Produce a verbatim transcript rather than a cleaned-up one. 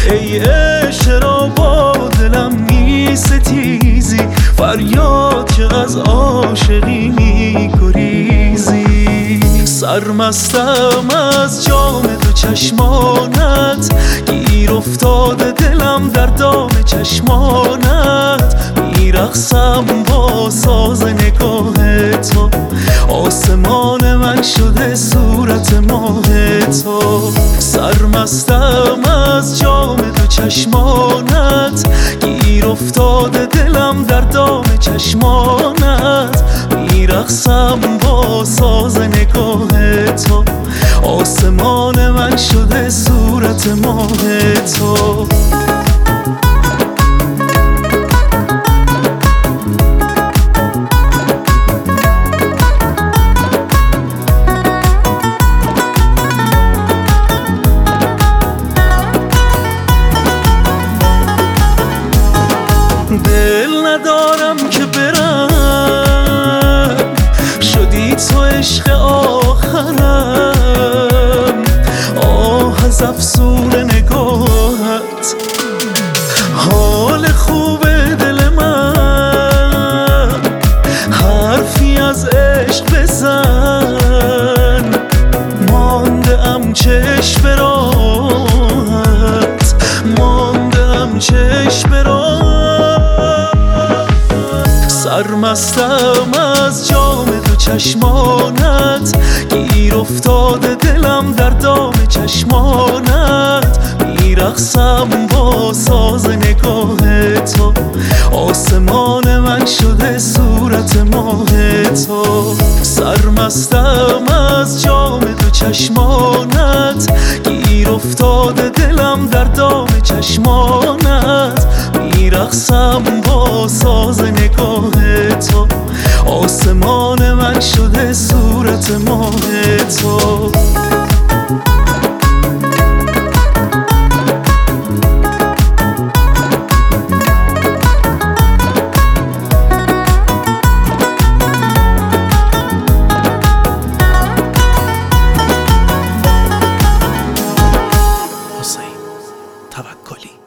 ای عشق را با دلم می ستیزی، فریاد که از عاشقی می گریزی. سرمستم از جام دو چشمانت، گیر افتاده دلم در دام چشمانت. میرقصم با ساز نگاه تو، آسمان من شده صورت ماه تو. سرمستم از جام دو چشمانت، گیر افتاده دلم در دام چشمانت. میرقصم با ساز نگاه تو، آسمان من شده صورت ماه تو. دل ندارم که برم، شدی تو عشق آخرم. آه از افسون نگاهت، حال خوب دل من. حرفی از عشق بزن، مانده ام چشم به راهت، مانده ام چشم به راهت. سرمستم از جام دو چشمانت، گیر افتاده دلم در دام چشمانت. میرقصم با ساز نگاه تو، آسمان من شده صورت ماه تو. سرمستم از جام دو چشمانت، گیر افتاده دلم در دام چشمانت. میرقصم با ساز نگاه تو، آسمان من شده صورت ماه تو. حسین توکلی.